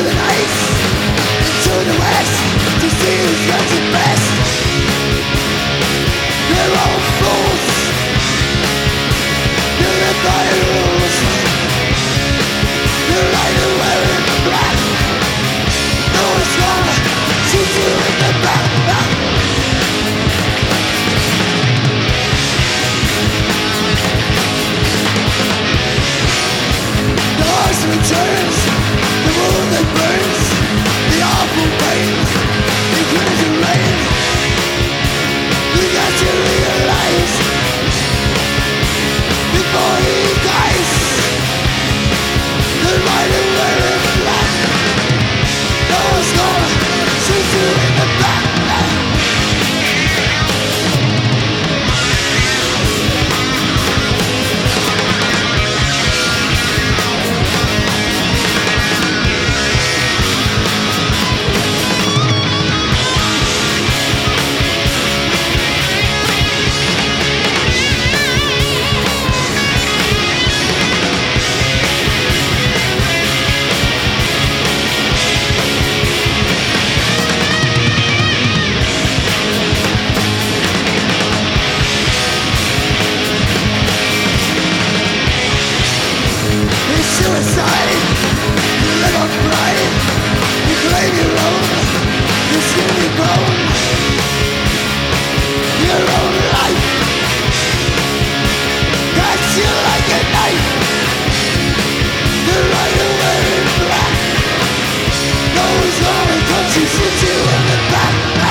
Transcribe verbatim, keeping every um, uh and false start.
the night, to the west, to see who's got the best. They're all fools, they live by the rules. You're right and wearing black. No one's gonna shoot you in the back. The horse returns, the moon that burns, the awful pain, the crazy rain. You got to realize before he dies, the right and wearing black. No one's gonna shoot you in the back. Suicide, you live on pride, you claim your own, your skinny bone, your own life, cuts you like a knife, you're right away in black, no one's gonna touch you, shoot you in the back.